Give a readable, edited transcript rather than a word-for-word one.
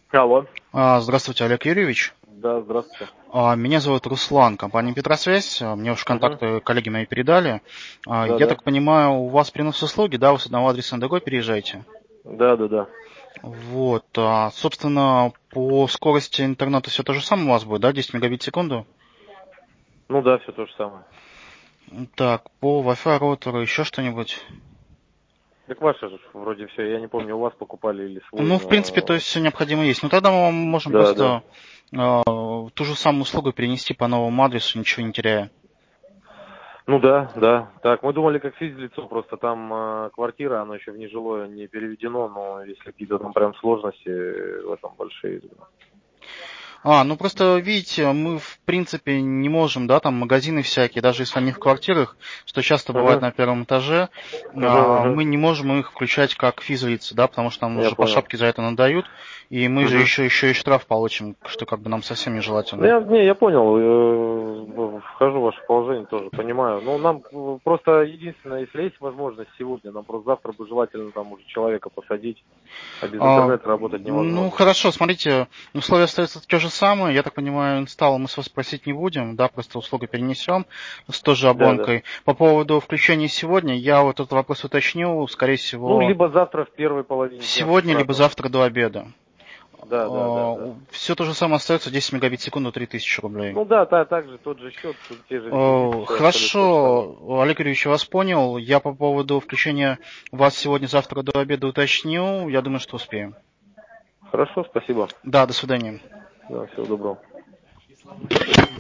Алло. Здравствуйте, Олег Юрьевич. Да, здравствуйте. Меня зовут Руслан, компания «Петросвязь». Мне уж Угу. контакты коллеги мои передали. Да, Я да. так понимаю, у вас перенос услуги, да, вы с одного адреса на другой переезжаете? Да, да, да. Вот, собственно, по скорости интернета все то же самое у вас будет, да, 10 мегабит в секунду? Ну да, все то же самое. Так, по Wi-Fi роутеру еще что-нибудь? Так ваше же вроде все. Я не помню, у вас покупали или свой, Ну, в принципе, то но... есть все необходимое есть. Ну, тогда мы вам можем Да, да. просто ту же самую услугу перенести по новому адресу, ничего не теряя. Ну да, да. Так, мы думали, как физлицо, просто там квартира, она еще в нежилое не переведено, но если какие-то там прям сложности в этом большие. Ну просто, видите, мы в принципе не можем, да, там магазины всякие, даже если они в квартирах, что часто бывает Угу. на первом этаже, Угу, угу. мы не можем их включать как физлица, да, потому что нам Я уже по понял. шапке за это надают, и мы же Угу. еще и штраф получим, что как бы нам совсем Ну, нежелательно. я понял, вхожу в ваше положение тоже, понимаю. Ну, нам просто единственное, если есть возможность сегодня, нам просто завтра бы желательно там уже человека посадить, а без А, интернета работать ну, невозможно. хорошо, смотрите, условия остаются те же самые. Я так понимаю, инсталл мы с вас просить не будем, да, просто услугу перенесем с той же Да, да. обонкой. По поводу включения сегодня, я вот этот вопрос уточню, скорее Ну, всего, либо завтра в первой половине дня с сегодня, утра либо там. завтра до обеда. Да, да, да, да. Все то же самое остается, 10 мегабит в секунду, 3000 рублей. Ну да, так же тот же счет, те же реквизиты, все абсолютно то же самое. Хорошо, Олег Юрьевич, я вас понял. Я по поводу включения вас сегодня-завтра до обеда уточню. Я думаю, что успеем. Хорошо, спасибо. Да, до свидания. Да, всего доброго.